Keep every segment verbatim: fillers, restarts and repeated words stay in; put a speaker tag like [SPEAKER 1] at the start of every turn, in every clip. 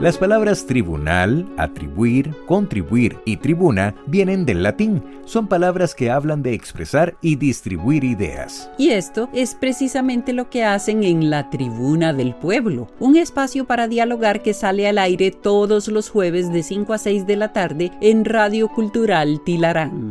[SPEAKER 1] Las palabras tribunal, atribuir, contribuir y tribuna vienen del latín. Son palabras que hablan de expresar y distribuir ideas.
[SPEAKER 2] Y esto es precisamente lo que hacen en La Tribuna del Pueblo, un espacio para dialogar que sale al aire todos los jueves de cinco a seis de la tarde en Radio Cultural Tilarán.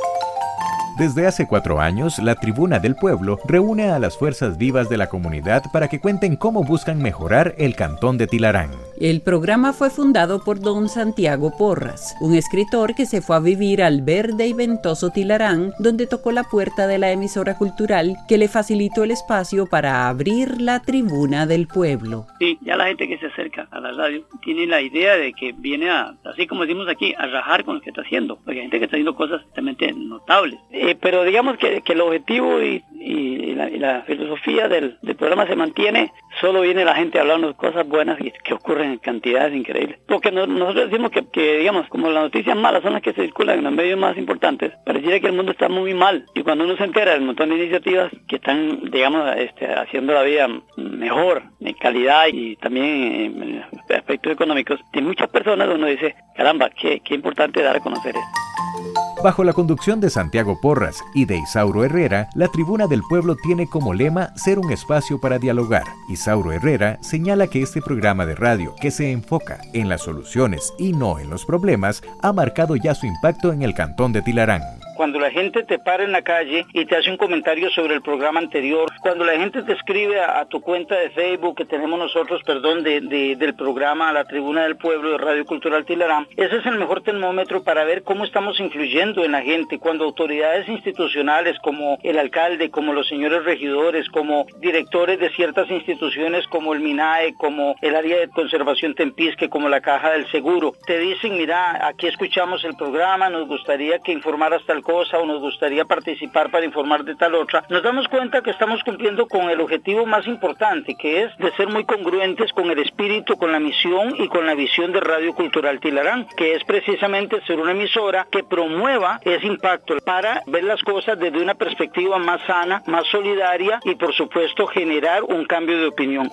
[SPEAKER 1] Desde hace cuatro años, la Tribuna del Pueblo reúne a las fuerzas vivas de la comunidad para que cuenten cómo buscan mejorar el cantón de Tilarán.
[SPEAKER 2] El programa fue fundado por don Santiago Porras, un escritor que se fue a vivir al verde y ventoso Tilarán, donde tocó la puerta de la emisora cultural que le facilitó el espacio para abrir la Tribuna del Pueblo.
[SPEAKER 3] Sí, ya la gente que se acerca a la radio tiene la idea de que viene a, así como decimos aquí, a rajar con lo que está haciendo, porque hay gente que está haciendo cosas realmente notables. Eh, pero digamos que, que el objetivo y, y, la, y la filosofía del, del programa se mantiene, solo viene la gente hablando de cosas buenas y que ocurren en cantidades increíbles. Porque no, nosotros decimos que, que, digamos, como las noticias malas son las que se circulan en los medios más importantes, pareciera que el mundo está muy mal. Y cuando uno se entera del montón de iniciativas que están, digamos, este, haciendo la vida mejor, en calidad y también en aspectos económicos, de muchas personas, uno dice, caramba, qué, qué importante dar a conocer esto.
[SPEAKER 1] Bajo la conducción de Santiago Porras y de Isauro Herrera, la Tribuna del Pueblo tiene como lema ser un espacio para dialogar. Isauro Herrera señala que este programa de radio, que se enfoca en las soluciones y no en los problemas, ha marcado ya su impacto en el cantón de Tilarán.
[SPEAKER 4] Cuando la gente te para en la calle y te hace un comentario sobre el programa anterior, cuando la gente te escribe a, a tu cuenta de Facebook que tenemos nosotros, perdón, de, de, del programa La Tribuna del Pueblo de Radio Cultural Tilarán, ese es el mejor termómetro para ver cómo estamos influyendo en la gente. Cuando autoridades institucionales como el alcalde, como los señores regidores, como directores de ciertas instituciones como el MINAE, como el área de conservación Tempisque, como la Caja del Seguro, te dicen, mira, aquí escuchamos el programa, nos gustaría que informaras tal cosa o nos gustaría participar para informar de tal otra, nos damos cuenta que estamos cumpliendo con el objetivo más importante, que es de ser muy congruentes con el espíritu, con la misión y con la visión de Radio Cultural Tilarán, que es precisamente ser una emisora que promueva ese impacto para ver las cosas desde una perspectiva más sana, más solidaria y por supuesto generar un cambio de opinión.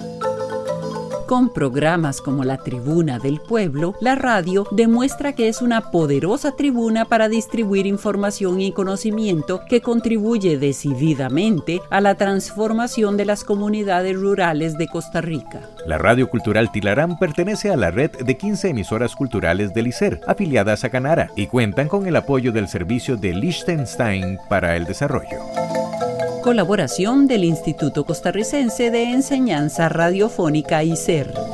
[SPEAKER 2] Con programas como La Tribuna del Pueblo, la radio demuestra que es una poderosa tribuna para distribuir información y conocimiento que contribuye decididamente a la transformación de las comunidades rurales de Costa Rica.
[SPEAKER 1] La Radio Cultural Tilarán pertenece a la red de quince emisoras culturales del I C E R, afiliadas a Canara, y cuentan con el apoyo del Servicio de Liechtenstein para el Desarrollo.
[SPEAKER 2] Colaboración del Instituto Costarricense de Enseñanza Radiofónica I C E R.